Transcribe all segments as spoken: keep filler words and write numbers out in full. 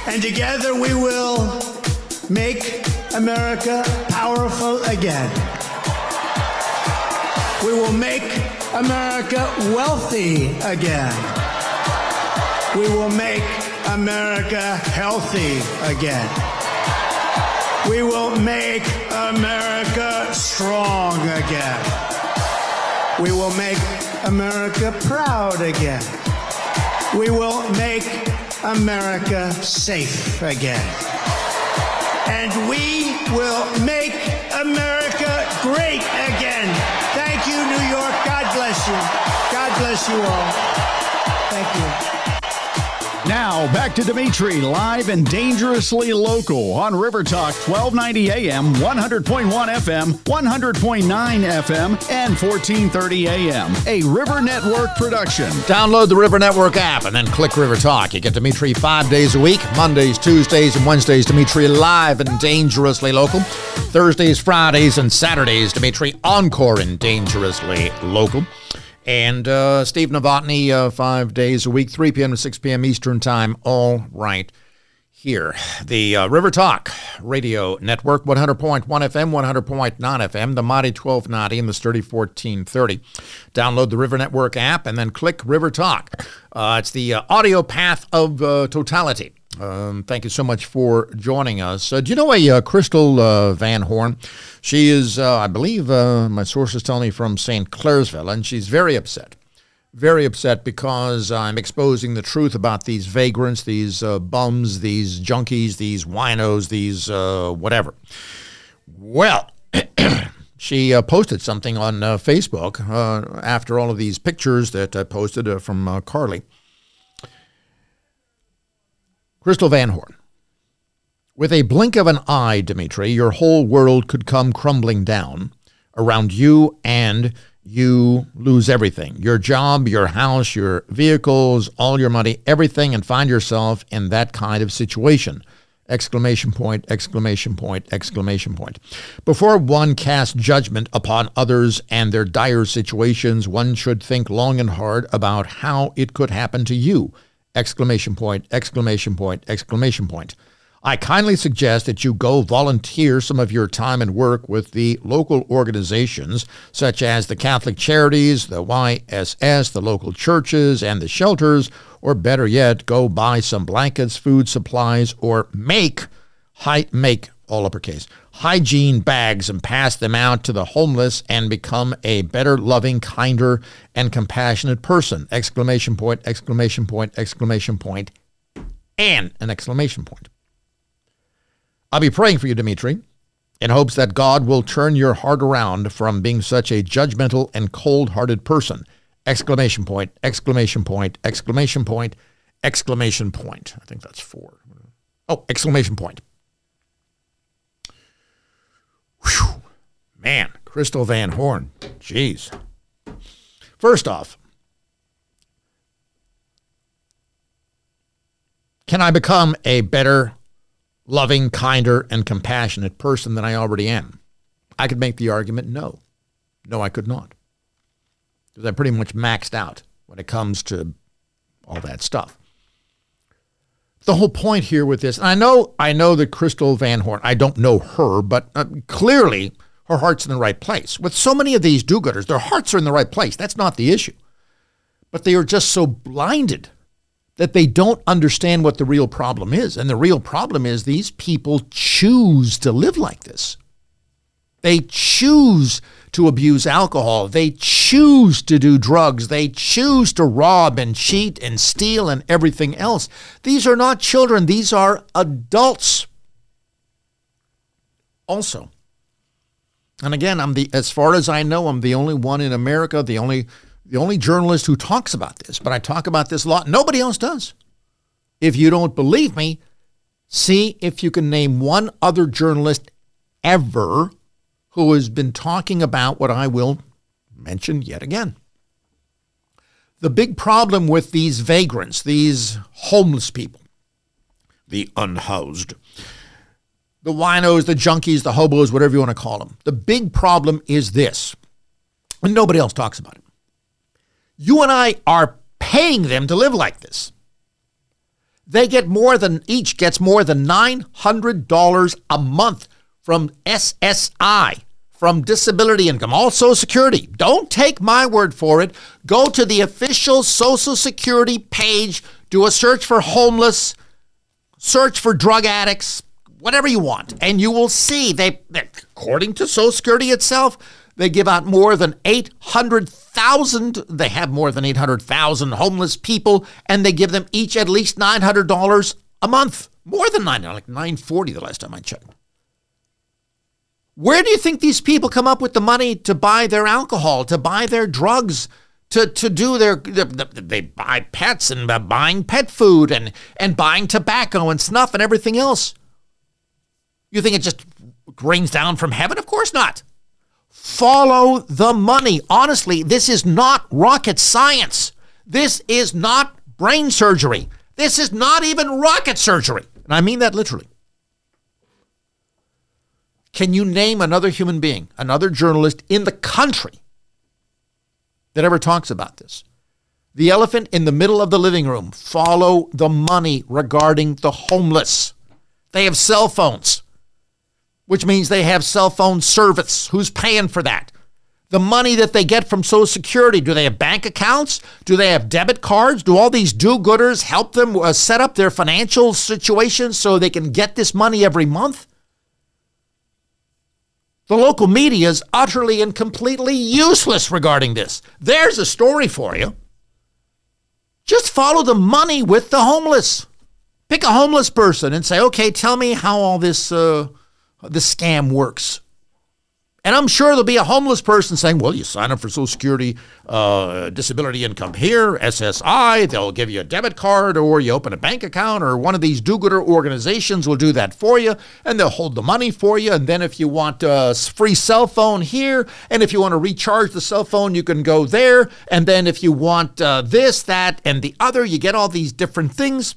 And together we will make America powerful again. We will make America wealthy again. We will make America healthy again. We will make America strong again. We will make America proud again. We will make America safe again. And we will make America great again. Thank you, New York. God bless you. God bless you all. Thank you. Now, back to Dimitri, live and dangerously local on River Talk, twelve ninety A M, one hundred point one F M, one hundred point nine F M, and fourteen thirty A M. A River Network production. Download the River Network app and then click River Talk. You get Dimitri five days a week, Mondays, Tuesdays, and Wednesdays, Dimitri live and dangerously local. Thursdays, Fridays, and Saturdays, Dimitri encore and dangerously local. And uh, Steve Novotny, uh, five days a week, three p.m. to six p.m. Eastern Time, all right here. The uh, River Talk Radio Network, one hundred point one F M, one hundred point nine F M, the mighty twelve ninety and the sturdy fourteen thirty. Download the River Network app and then click River Talk. Uh, it's the uh, audio path of uh, totality. Um, thank you so much for joining us. Uh, do you know a uh, Crystal uh, Van Horn? She is, uh, I believe, uh, my sources tell me, from Saint Clairsville, and she's very upset. Very upset because I'm exposing the truth about these vagrants, these uh, bums, these junkies, these winos, these uh, whatever. Well, she uh, posted something on uh, Facebook uh, after all of these pictures that I posted uh, from uh, Carly. Crystal Van Horn. With a blink of an eye, Dimitri, your whole world could come crumbling down around you and you lose everything. Your job, your house, your vehicles, all your money, everything, and find yourself in that kind of situation. Exclamation point, exclamation point, exclamation point. Before one casts judgment upon others and their dire situations, one should think long and hard about how it could happen to you. Exclamation point, exclamation point, exclamation point. I kindly suggest that you go volunteer some of your time and work with the local organizations such as the Catholic Charities, the Y S S, the local churches, and the shelters, or better yet, go buy some blankets, food supplies, or make, hi- make, all uppercase, hygiene bags and pass them out to the homeless and become a better, loving, kinder, and compassionate person. Exclamation point, exclamation point, exclamation point, and an exclamation point. I'll be praying for you, Dimitri, in hopes that God will turn your heart around from being such a judgmental and cold-hearted person. Exclamation point, exclamation point, exclamation point, exclamation point. I think that's four. Oh, exclamation point. Whew. Man, Crystal Van Horn. Jeez. First off, can I become a better, loving, kinder, and compassionate person than I already am? I could make the argument, no. No, I could not. Because I'm pretty much maxed out when it comes to all that stuff. The whole point here with this, and I know I know that Crystal Van Horn, I don't know her, but uh, clearly her heart's in the right place. With so many of these do-gooders, their hearts are in the right place. That's not the issue. But they are just so blinded that they don't understand what the real problem is. And the real problem is these people choose to live like this. They choose to abuse alcohol. They choose to do drugs. They choose to rob and cheat and steal and everything else. These are not children. These are adults. Also, and again, I'm the as far as I know, I'm the only one in America, the only the only journalist who talks about this. But I talk about this a lot. Nobody else does. If you don't believe me, see if you can name one other journalist ever who has been talking about what I will mention yet again. The big problem with these vagrants, these homeless people, the unhoused, the winos, the junkies, the hobos, whatever you want to call them. The big problem is this, and nobody else talks about it. You and I are paying them to live like this. They get more than, each gets more than nine hundred dollars a month from S S I, from disability income, all Social Security. Don't take my word for it. Go to the official Social Security page, do a search for homeless, search for drug addicts, whatever you want, and you will see they, according to Social Security itself, they give out more than eight hundred thousand. They have more than eight hundred thousand homeless people, and they give them each at least nine hundred dollars a month. More than nine, like nine hundred forty dollars the last time I checked. Where do you think these people come up with the money to buy their alcohol, to buy their drugs, to, to do their, they buy pets and buying pet food and, and buying tobacco and snuff and everything else? You think it just rains down from heaven? Of course not. Follow the money. Honestly, this is not rocket science. This is not brain surgery. This is not even rocket surgery. And I mean that literally. Can you name another human being, another journalist in the country that ever talks about this? The elephant in the middle of the living room. Follow the money regarding the homeless. They have cell phones, which means they have cell phone service. Who's paying for that? The money that they get from Social Security, do they have bank accounts? Do they have debit cards? Do all these do-gooders help them uh, set up their financial situation so they can get this money every month? The local media is utterly and completely useless regarding this. There's a story for you. Just follow the money with the homeless. Pick a homeless person and say, okay, tell me how all this... Uh, the scam works. And I'm sure there'll be a homeless person saying, well, you sign up for Social Security, uh, disability income here, S S I, they'll give you a debit card, or you open a bank account, or one of these do-gooder organizations will do that for you, and they'll hold the money for you. And then if you want a free cell phone here, and if you want to recharge the cell phone, you can go there. And then if you want uh, this, that, and the other, you get all these different things.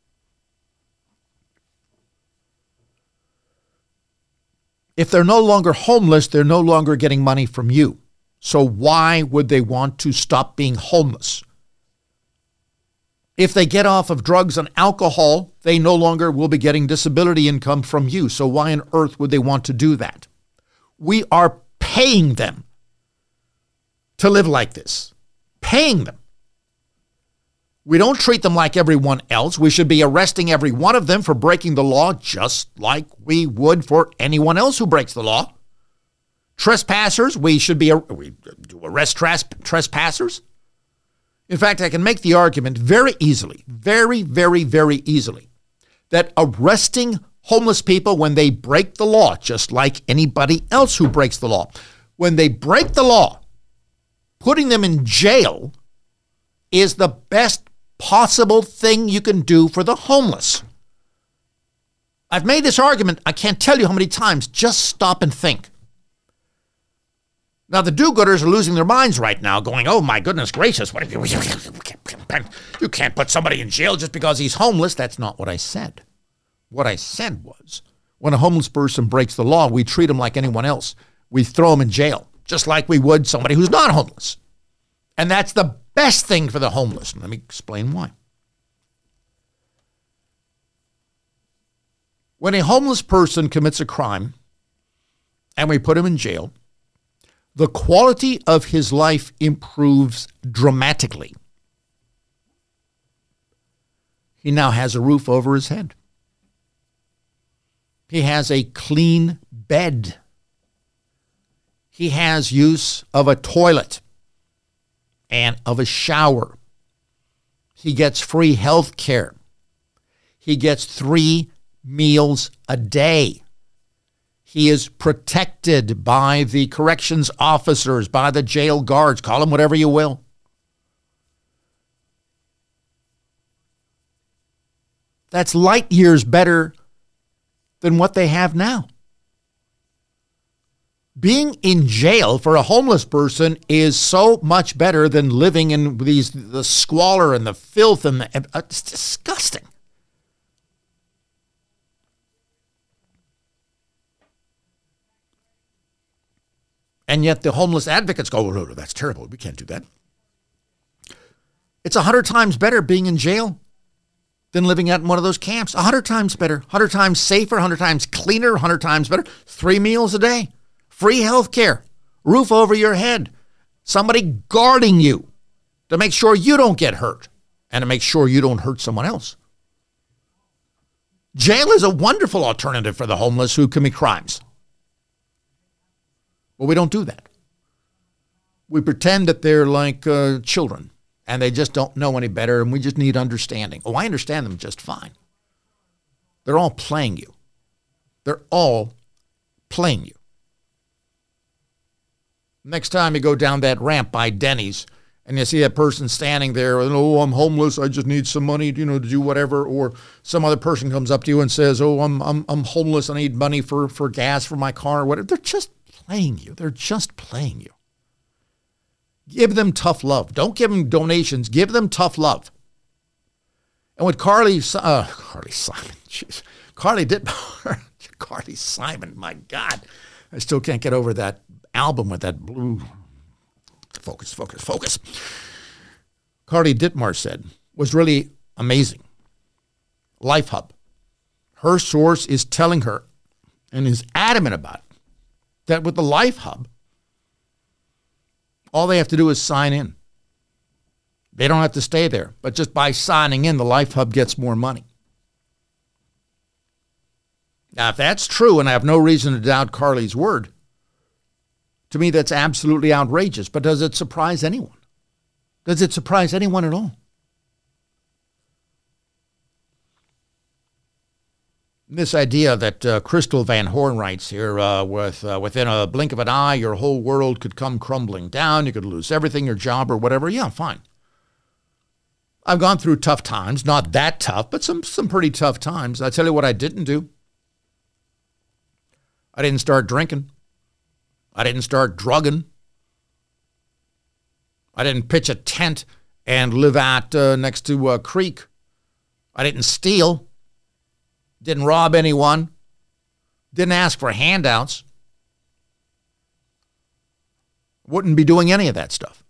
If they're no longer homeless, they're no longer getting money from you. So why would they want to stop being homeless? If they get off of drugs and alcohol, they no longer will be getting disability income from you. So why on earth would they want to do that? We are paying them to live like this. Paying them. We don't treat them like everyone else. We should be arresting every one of them for breaking the law, just like we would for anyone else who breaks the law. Trespassers, we should be, we do arrest trespassers. In fact, I can make the argument very easily, very, very, very easily, that arresting homeless people when they break the law, just like anybody else who breaks the law, when they break the law, putting them in jail is the best possible thing you can do for the homeless. I've made this argument, I can't tell you how many times. Just stop and think. Now, the do-gooders are losing their minds right now, going, oh, my goodness gracious, what if you, you can't put somebody in jail just because he's homeless. That's not what I said. What I said was, when a homeless person breaks the law, we treat him like anyone else. We throw him in jail, just like we would somebody who's not homeless. And that's the best thing for the homeless. Let me explain why. When a homeless person commits a crime and we put him in jail, the quality of his life improves dramatically. He now has a roof over his head. He has a clean bed. He has use of a toilet and of a shower. He gets free health care. He gets three meals a day. He is protected by the corrections officers, by the jail guards, call them whatever you will. That's light years better than what they have now. Being in jail for a homeless person is so much better than living in these the squalor and the filth and the, uh, it's disgusting. And yet the homeless advocates go, oh, no, no, that's terrible. We can't do that. It's a hundred times better being in jail than living out in one of those camps. A hundred times better, a hundred times safer, a hundred times cleaner, a hundred times better. Three meals a day, free health care, roof over your head, somebody guarding you to make sure you don't get hurt and to make sure you don't hurt someone else. Jail is a wonderful alternative for the homeless who commit crimes. Well, we don't do that. We pretend that they're like uh, children and they just don't know any better and we just need understanding. Oh, I understand them just fine. They're all playing you. They're all playing you. Next time you go down that ramp by Denny's and you see that person standing there, and, oh, I'm homeless, I just need some money, you know, to do whatever, or some other person comes up to you and says, oh, I'm I'm I'm homeless, I need money for, for gas for my car, or whatever. They're just playing you. They're just playing you. Give them tough love. Don't give them donations. Give them tough love. And with Carly, uh, Carly Simon, jeez, Carly Dittmar, Carly Simon, my God, I still can't get over that album with that blue, focus, focus, focus. Carly Dittmar said was really amazing. Life Hub. Her source is telling her and is adamant about it, that with the Life Hub, all they have to do is sign in. They don't have to stay there, but just by signing in, the Life Hub gets more money. Now, if that's true, and I have no reason to doubt Carly's word, to me, that's absolutely outrageous. But does it surprise anyone? Does it surprise anyone at all? This idea that uh, Crystal Van Horn writes here, uh, with uh, within a blink of an eye, your whole world could come crumbling down. You could lose everything, your job or whatever. Yeah, fine. I've gone through tough times, not that tough, but some some pretty tough times. I tell you what I didn't do. I didn't start drinking. I didn't start drugging. I didn't pitch a tent and live out uh, next to a creek. I didn't steal. Didn't rob anyone. Didn't ask for handouts. Wouldn't be doing any of that stuff.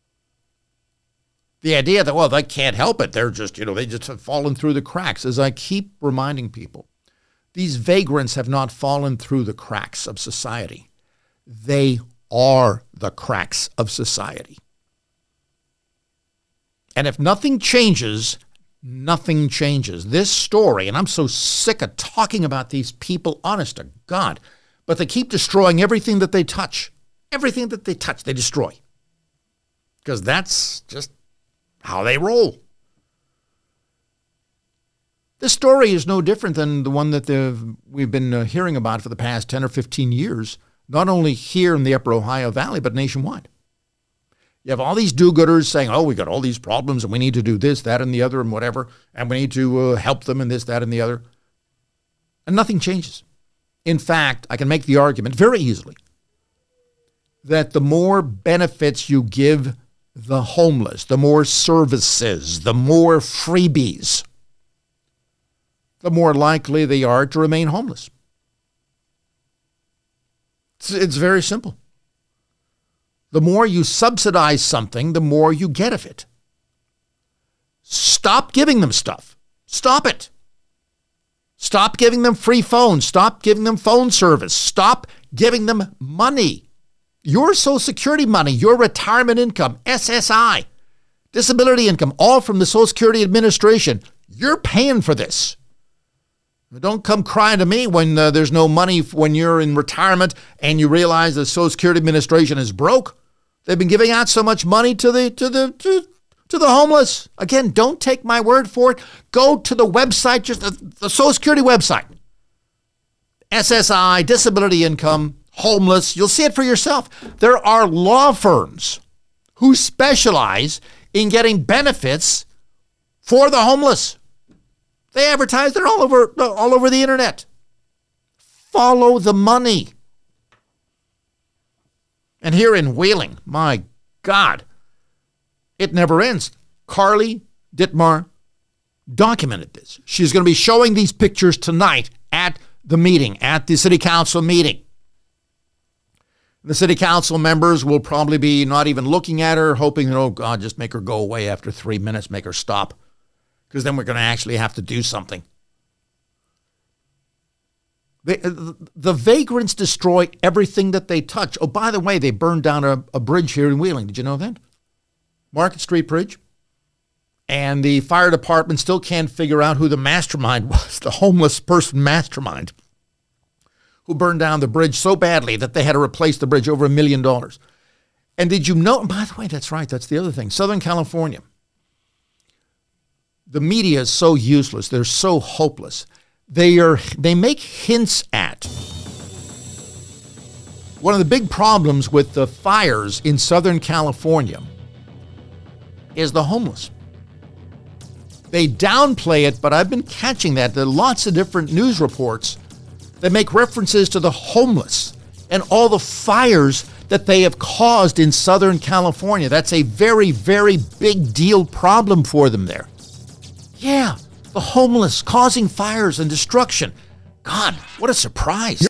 The idea that, well, they can't help it. They're just, you know, they just have fallen through the cracks. As I keep reminding people, these vagrants have not fallen through the cracks of society. They are the cracks of society. And if nothing changes, nothing changes. This story, and I'm so sick of talking about these people, honest to God, but they keep destroying everything that they touch. Everything that they touch, they destroy. Because that's just how they roll. This story is no different than the one that the, we've been uh, hearing about for the past ten or fifteen years, not only here in the Upper Ohio Valley, but nationwide. You have all these do-gooders saying, oh, we got all these problems and we need to do this, that, and the other, and whatever, and we need to uh, help them in this, that, and the other. And nothing changes. In fact, I can make the argument very easily that the more benefits you give the homeless, the more services, the more freebies, the more likely they are to remain homeless. It's, it's very simple. The more you subsidize something, the more you get of it. Stop giving them stuff. Stop it. Stop giving them free phones. Stop giving them phone service. Stop giving them money. Your Social Security money, your retirement income, S S I, disability income, all from the Social Security Administration. You're paying for this. Don't come crying to me when uh, there's no money when you're in retirement and you realize the Social Security Administration is broke. They've been giving out so much money to the to the to, to the homeless. Again, don't take my word for it. Go to the website, just the, the Social Security website. S S I, disability income, homeless. You'll see it for yourself. There are law firms who specialize in getting benefits for the homeless. They advertise. They're all over all over the internet. Follow the money. And here in Wheeling, my God, it never ends. Carly Dittmar documented this. She's going to be showing these pictures tonight at the meeting, at the city council meeting. The city council members will probably be not even looking at her, hoping that, oh God, just make her go away after three minutes, make her stop. because then we're going to actually have to do something. They, the vagrants destroy everything that they touch. Oh, by the way, they burned down a, a bridge here in Wheeling. Did you know that? Market Street Bridge. And the fire department still can't figure out who the mastermind was, the homeless person mastermind, who burned down the bridge so badly that they had to replace the bridge, over a million dollars. And did you know, by the way, that's right, that's the other thing, Southern California. The media is so useless, they're so hopeless. They are they make hints at one of the big problems with the fires in Southern California is the homeless. They downplay it, but I've been catching that. There are lots of different news reports that make references to the homeless and all the fires that they have caused in Southern California. That's a very, very big deal problem for them there. Yeah, the homeless causing fires and destruction. God, what a surprise.